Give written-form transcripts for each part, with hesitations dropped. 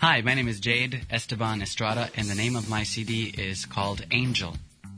Hi, my name is Jade Esteban Estrada, and the name of my CD is called Angel.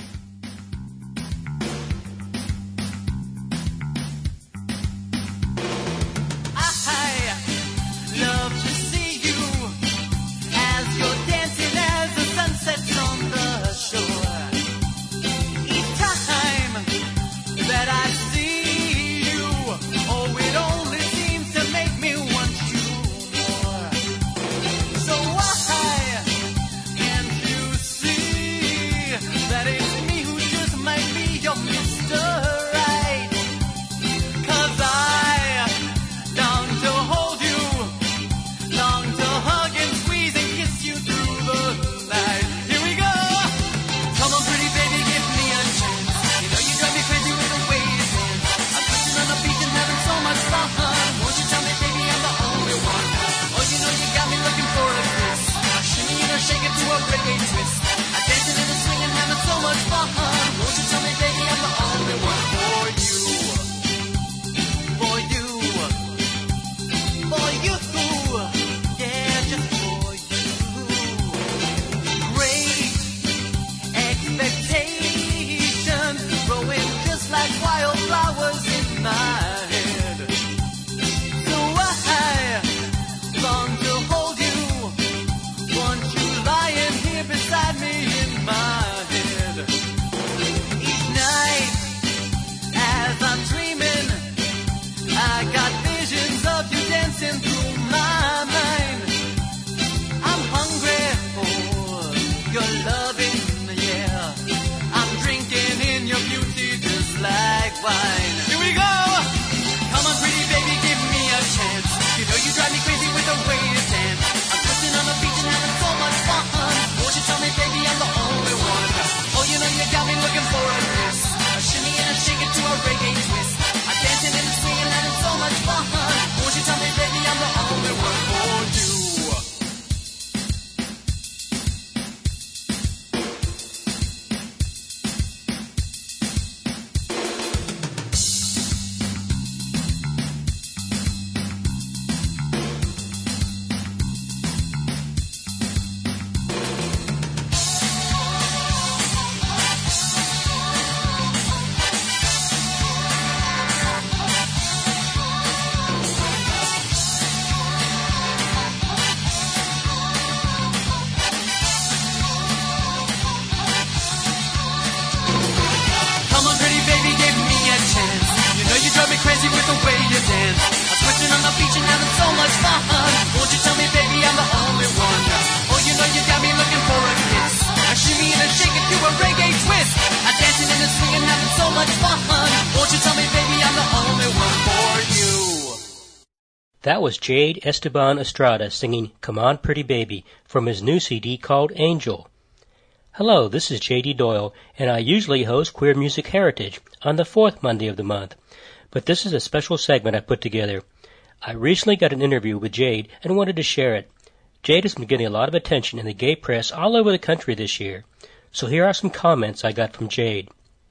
That was Jade Esteban Estrada singing Come On Pretty Baby from his new CD called Angel. Hello, this is J.D. Doyle, and I usually host Queer Music Heritage on the fourth Monday of the month. But this is a special segment I put together. I recently got an interview with Jade and wanted to share it. Jade has been getting a lot of attention in the gay press all over the country this year. So here are some comments I got from Jade.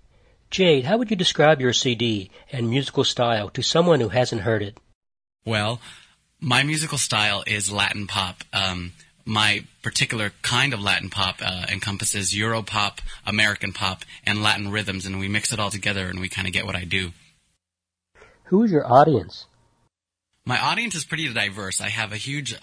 Jade, how would you describe your CD and musical style to someone who hasn't heard it? Well, my musical style is Latin pop. My particular kind of Latin pop encompasses Europop, American pop, and Latin rhythms, and we mix it all together and we kind of get what I do. Who is your audience? My audience is pretty diverse. I have a huge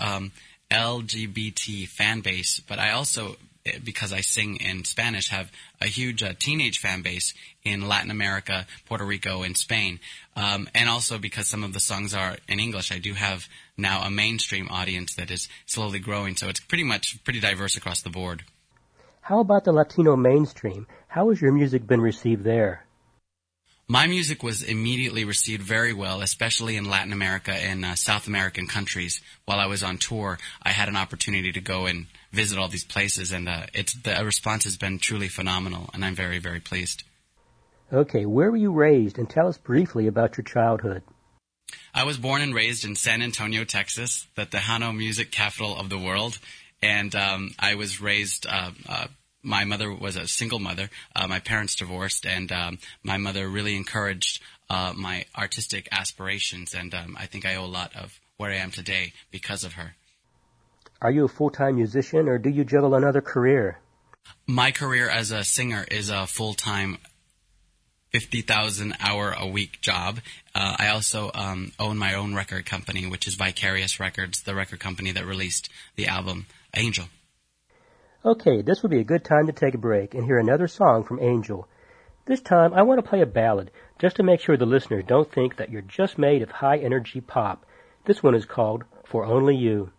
LGBT fan base, but I also, because I sing in Spanish, have a huge teenage fan base in Latin America, Puerto Rico, and Spain. And also because some of the songs are in English, I do have now a mainstream audience that is slowly growing, so it's pretty diverse across the board. How about the Latino mainstream? How has your music been received there? My music was immediately received very well, especially in Latin America and South American countries. While I was on tour, I had an opportunity to go and visit all these places, and the response has been truly phenomenal, and I'm very, very pleased. Okay, where were you raised, and tell us briefly about your childhood. I was born and raised in San Antonio, Texas, the Tejano music capital of the world, and I was raised... My mother was a single mother. My parents divorced, and my mother really encouraged my artistic aspirations, and I think I owe a lot of where I am today because of her. Are you a full-time musician, or do you juggle another career? My career as a singer is a full-time 50,000-hour-a-week job. I also own my own record company, which is Vicarious Records, the record company that released the album Angel. Okay, this would be a good time to take a break and hear another song from Angel. This time, I want to play a ballad, just to make sure the listeners don't think that you're just made of high-energy pop. This one is called For Only You.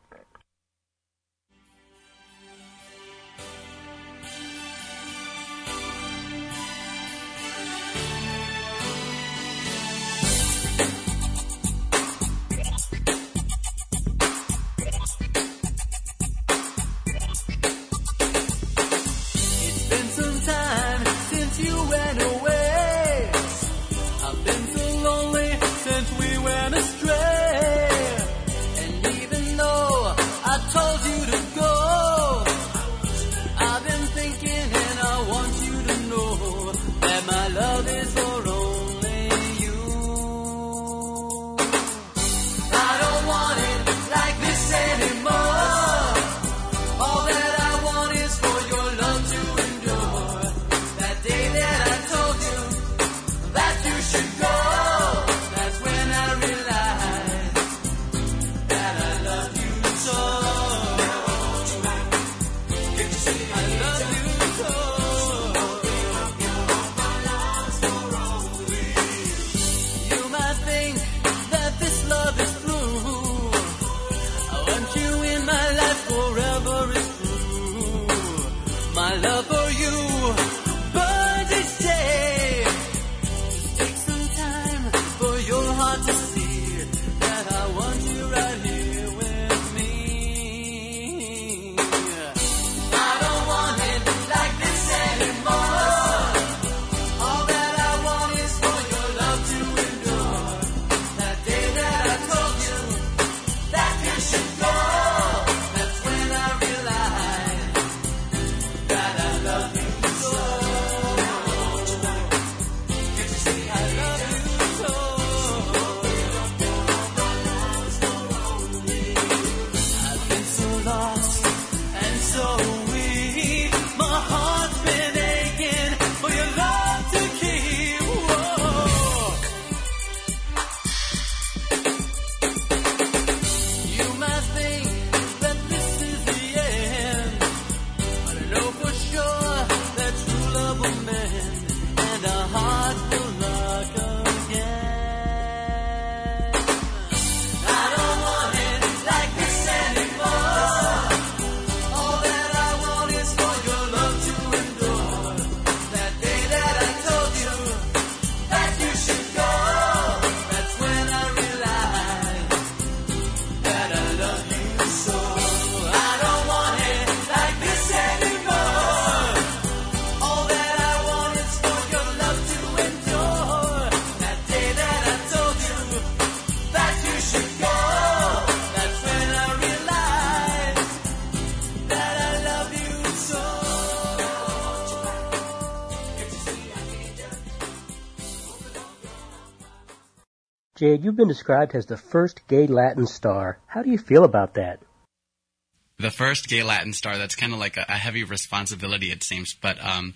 Jade, you've been described as the first gay Latin star. How do you feel about that? The first gay Latin star, that's kind of like a heavy responsibility, it seems. But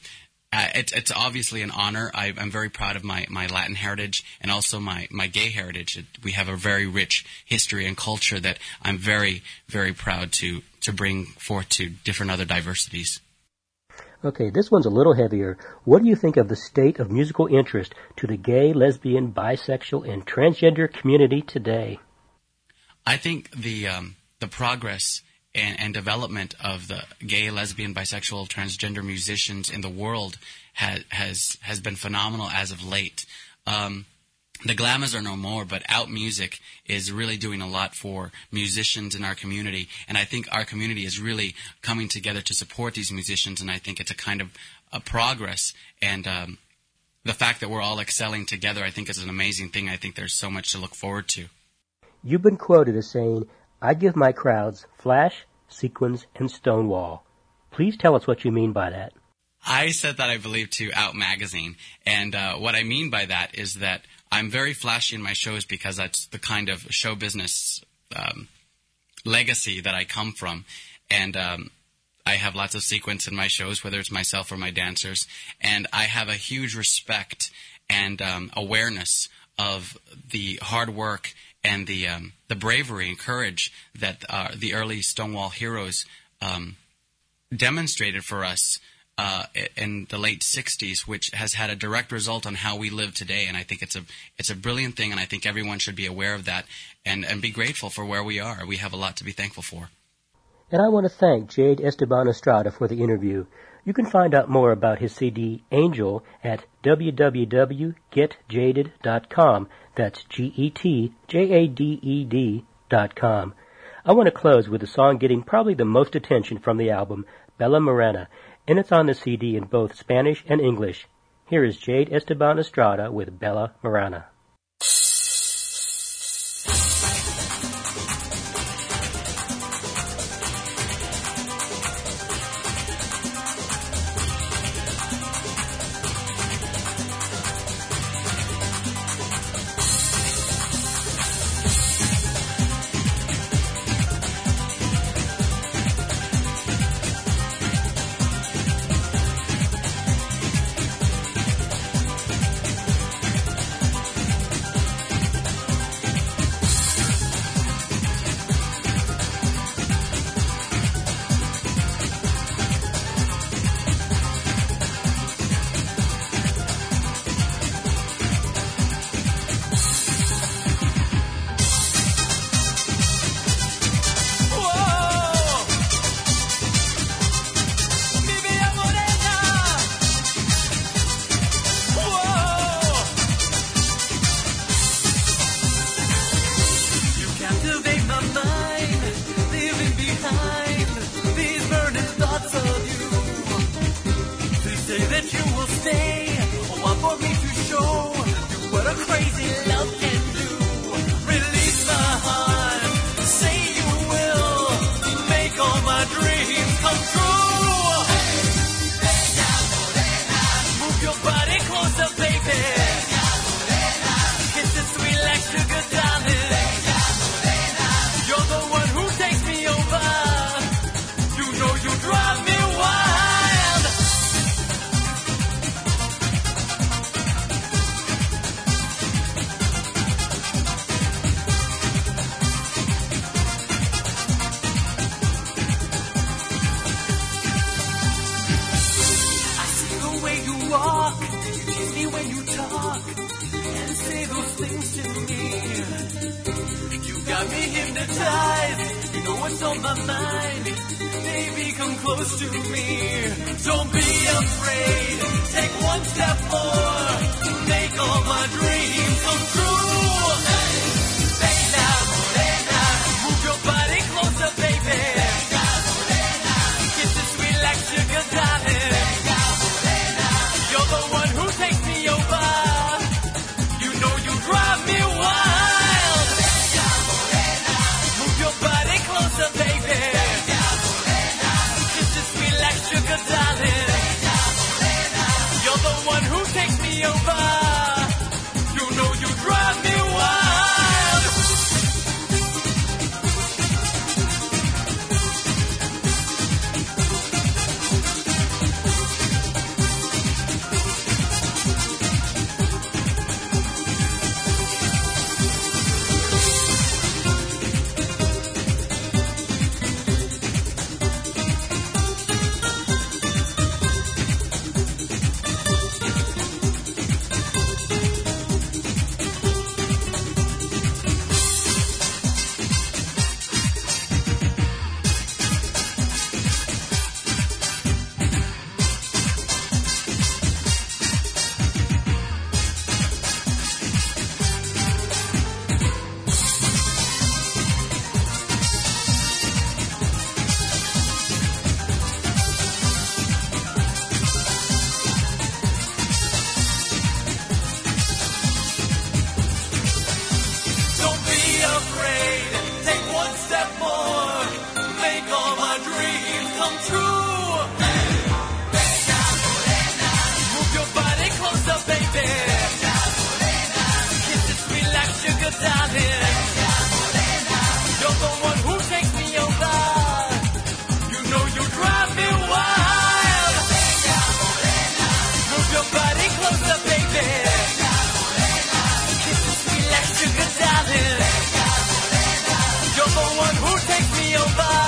it's obviously an honor. I'm very proud of my Latin heritage and also my gay heritage. We have a very rich history and culture that I'm very, very proud to bring forth to different other diversities. Okay, this one's a little heavier. What do you think of the state of musical interest to the gay, lesbian, bisexual, and transgender community today? I think the progress and development of the gay, lesbian, bisexual, transgender musicians in the world has been phenomenal as of late. The glamours are no more, but Out Music is really doing a lot for musicians in our community, and I think our community is really coming together to support these musicians, and I think it's a kind of a progress, and the fact that we're all excelling together, I think is an amazing thing. I think there's so much to look forward to. You've been quoted as saying, "I give my crowds flash, sequins, and Stonewall." Please tell us what you mean by that. I said that, I believe, to Out Magazine, and what I mean by that is that I'm very flashy in my shows because that's the kind of show business legacy that I come from. And I have lots of sequence in my shows, whether it's myself or my dancers. And I have a huge respect and awareness of the hard work and the bravery and courage that the early Stonewall heroes demonstrated for us in the late 60s, which has had a direct result on how we live today. And I think it's a brilliant thing, and I think everyone should be aware of that and be grateful for where we are. We have a lot to be thankful for. And I want to thank Jade Esteban Estrada for the interview. You can find out more about his CD, Angel, at www.getjaded.com. That's GETJADED.com. I want to close with a song getting probably the most attention from the album, Bella Morena, and it's on the CD in both Spanish and English. Here is Jade Esteban Estrada with Bella Morena. your body closer, baby. Kiss me sweet like sugar, darling. You're the one who takes me over.